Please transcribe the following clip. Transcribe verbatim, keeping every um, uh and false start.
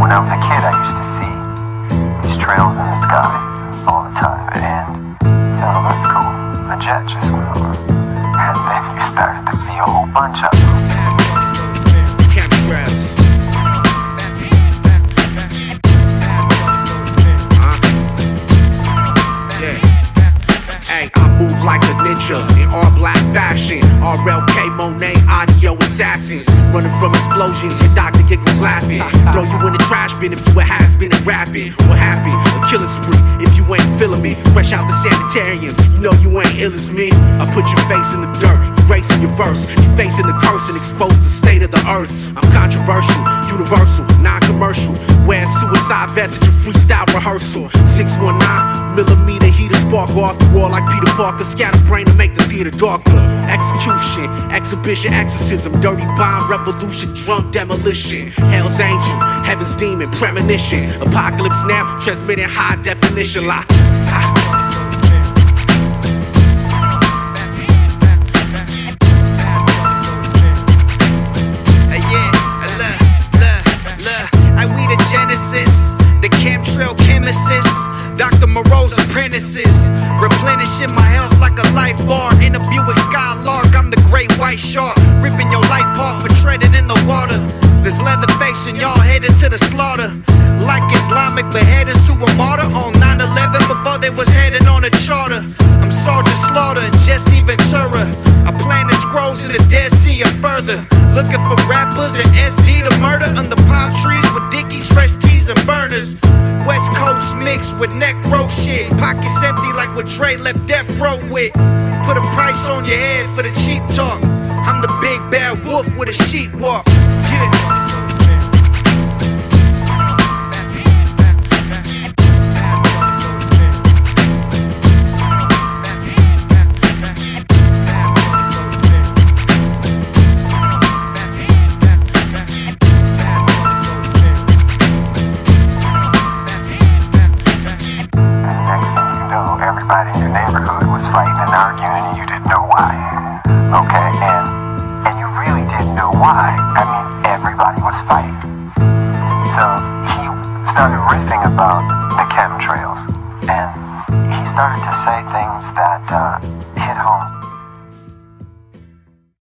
When I was a kid, I used to see these trails in the sky all the time, and you know, that's cool. A jet just went over, and then you started to see a whole bunch of them. Chemtrails. Hey, I move like a ninja in all black fashion. R L K, Monet, audio assassins. Running from explosions, your doctor giggles laughing. Throw you in the trash bin if you a has-been and rapping. What happened? A killing spree if you ain't feeling me. Fresh out the sanitarium, you know you ain't ill as me. I put your face in the dirt, erasing your verse. You facing the curse and expose the state of the earth. I'm controversial, universal, non-commercial. Wearing suicide vests at your freestyle rehearsal. six one nine millimeter heater spark off the wall like Peter Parker. Scatter brain to make the theater darker. Execution, exhibition, exorcism, dirty bomb, revolution, drum demolition. Hell's angel, heaven's demon, premonition. Apocalypse now, transmitting high definition. Like, ah. The chemtrail chemists, Doctor Moreau's apprentices, replenishing my health like a life bar. In a Buick Skylark, I'm the great white shark, ripping your life apart for treading in the water. There's Leatherface and y'all headed to the slaughter, like Islamic beheaders to a martyr on nine eleven before they was heading on a charter. I'm Sergeant Slaughter and Jesse Ventura. I planted scrolls in the Dead Sea and further, looking for rappers and S D to murder under palm trees with Dickies, fresh teas and burners. West Coast mixed with neck row shit, pockets empty like what Dre left death row with. Put a price on your head for the cheap talk. I'm the big bad wolf with a sheep walk. Yeah. Everybody in your neighborhood was fighting and arguing and you didn't know why. Okay, and and you really didn't know why. I mean, everybody was fighting. So he started riffing about the chemtrails, and he started to say things that uh,